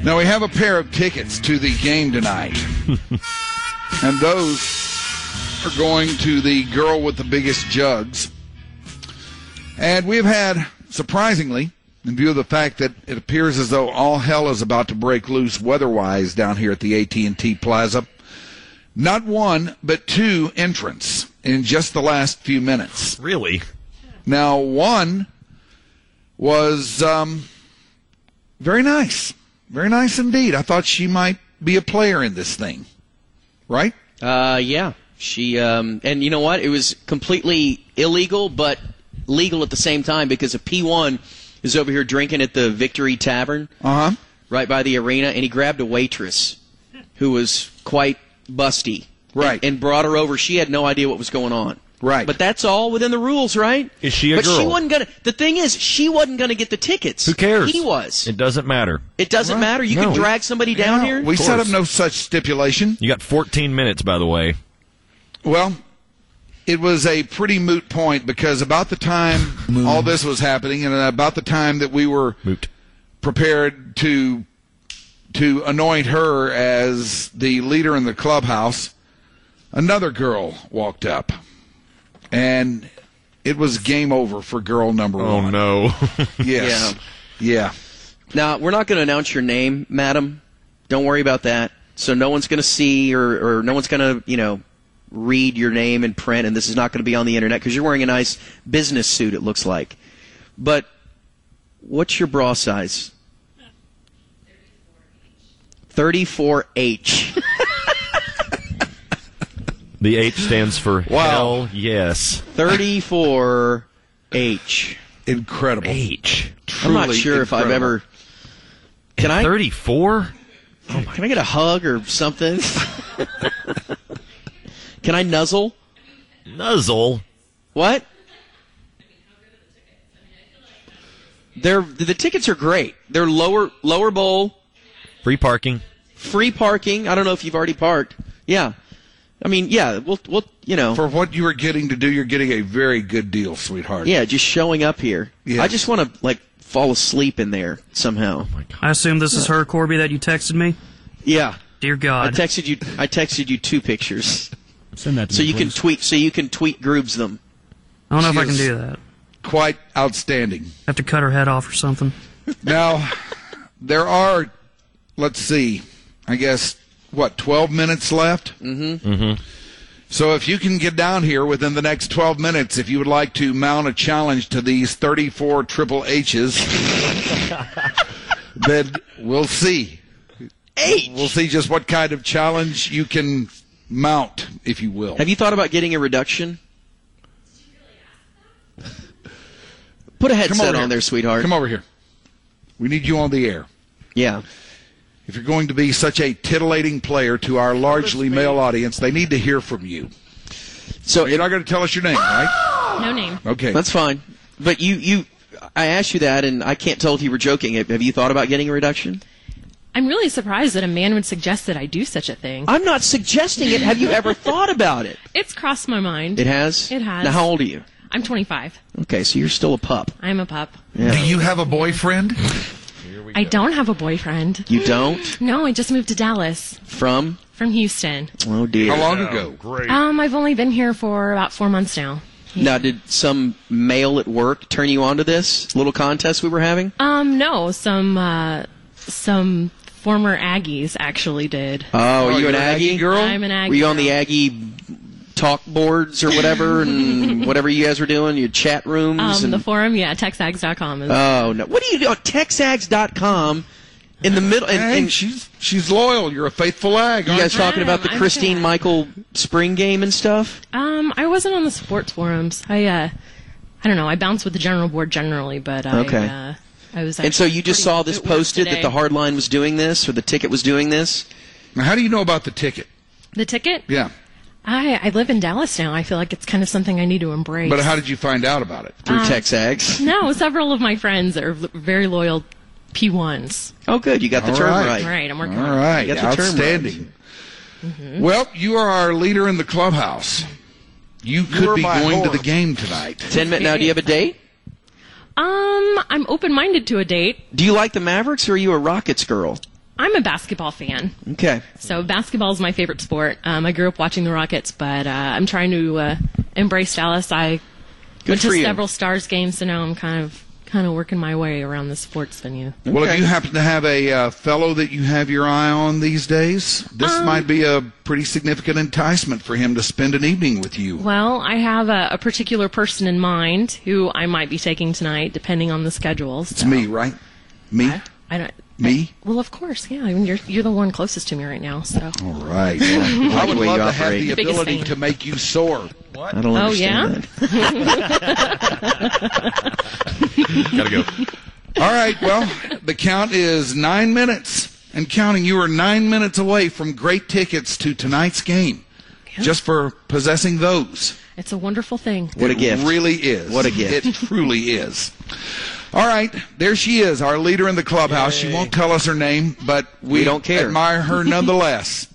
Now, we have a pair of tickets to the game tonight. And those are going to the girl with the biggest jugs. And we've had, surprisingly, in view of the fact that it appears as though all hell is about to break loose weather-wise down here at the AT&T Plaza, not one, but two entrants in just the last few minutes. Really? Now, one was very nice. Very nice indeed. I thought she might be a player in this thing. Right? Yeah. She, and you know what? It was completely illegal, but legal at the same time because a P1 is over here drinking at the Victory Tavern right by the arena, and he grabbed a waitress who was quite busty. Right. And brought her over. She had no idea what was going on. Right. But that's all within the rules, right? Is she a girl? But she wasn't going to. The thing is, she wasn't going to get the tickets. Who cares? He was. It doesn't matter. It doesn't matter. You can drag somebody down here? We set up no such stipulation. You got 14 minutes, by the way. Well, it was a pretty moot point because about the time all this was happening and about the time that we were prepared to anoint her as the leader in the clubhouse, another girl walked up. And it was game over for girl number one. Oh, no. Yes. Yeah. Now, we're not going to announce your name, madam. Don't worry about that. So no one's going to see or no one's going to, read your name in print, and this is not going to be on the Internet because you're wearing a nice business suit, it looks like. But what's your bra size? 34H. The H stands for hell yes. 34H. Incredible. H. I'm not sure if I've ever... Can I... 34? Can I get a hug or something? Can I nuzzle? Nuzzle? What? The tickets are great. They're lower bowl. Free parking. Free parking. I don't know if you've already parked. Yeah. I mean, yeah, we'll For what you are getting to do, you're getting a very good deal, sweetheart. Yeah, just showing up here. Yes. I just want to, fall asleep in there somehow. Oh my God. I assume this is her, Corby, that you texted me? Yeah. Dear God. I texted you 2 pictures. Send that to so me, you can tweet groups them. I don't know if I can do that. Quite outstanding. Have to cut her head off or something. Now, there are, let's see, I guess, 12 minutes left? Mm-hmm. Mm-hmm. So if you can get down here within the next 12 minutes, if you would like to mount a challenge to these 34 triple H's, then we'll see. We'll see just what kind of challenge you can mount, if you will. Have you thought about getting a reduction? Put a headset on there, sweetheart. Come over here. We need you on the air. Yeah. If you're going to be such a titillating player to our largely male audience, they need to hear from you. So you're not going to tell us your name, right? No name. Okay. That's fine. But I asked you that, and I can't tell if you were joking. Have you thought about getting a reduction? I'm really surprised that a man would suggest that I do such a thing. I'm not suggesting it. Have you ever thought about it? It's crossed my mind. It has? It has. Now, how old are you? I'm 25. Okay, so you're still a pup. I'm a pup. Yeah. Do you have a boyfriend? I don't have a boyfriend. You don't? No, I just moved to Dallas. From Houston. Oh, dear. How long ago? Great. I've only been here for about 4 months now. Now, did some male at work turn you on to this little contest we were having? No, some former Aggies actually did. Oh, are you you're an Aggie girl? I'm an Aggie. Were you on girl. the Aggie talk boards or whatever, and whatever you guys were doing, your chat rooms? The forum, yeah, TexAgs.com. Oh, no. What do you do on TexAgs.com in the middle? And she's loyal. You're a faithful ag. You aren't guys talking about the I'm Christine sure. Michael spring game and stuff? I wasn't on the sports forums. I don't know. I bounce with the general board generally, but Okay. I was. And so you just saw this at work posted that today. the Hardline was doing this, or the ticket was doing this? Now, how do you know about the ticket? The ticket? Yeah. I live in Dallas now. I feel like it's kind of something I need to embrace. But how did you find out about it? Through TexAgs? No, several of my friends are very loyal P1s. Oh, good. You got the All term right. right. Right, I'm working All on it. right. You got the term Outstanding. Well, you are our leader in the clubhouse. You could be going to the game tonight. 10 minutes. Now, do you have a date? I'm open-minded to a date. Do you like the Mavericks, or are you a Rockets girl? I'm a basketball fan. Okay. So basketball is my favorite sport. I grew up watching the Rockets, but I'm trying to embrace Dallas. I went to several Stars games, so now I'm kind of working my way around the sports venue. Well, if you happen to have a fellow that you have your eye on these days, this might be a pretty significant enticement for him to spend an evening with you. Well, I have a particular person in mind who I might be taking tonight, depending on the schedules. It's me, right? Me? I don't. Me? Well, of course, yeah. I mean, you're the one closest to me right now, so. All right. Well, I would way love you to have operate. the Biggest ability fan. to make you soar. I don't understand that. Gotta go. All right. Well, the count is 9 minutes and counting. You are 9 minutes away from great tickets to tonight's game, just for possessing those. It's a wonderful thing. What a gift. It really is. What a gift. It truly is. All right, there she is, our leader in the clubhouse. She won't tell us her name, but we don't care. admire her nonetheless.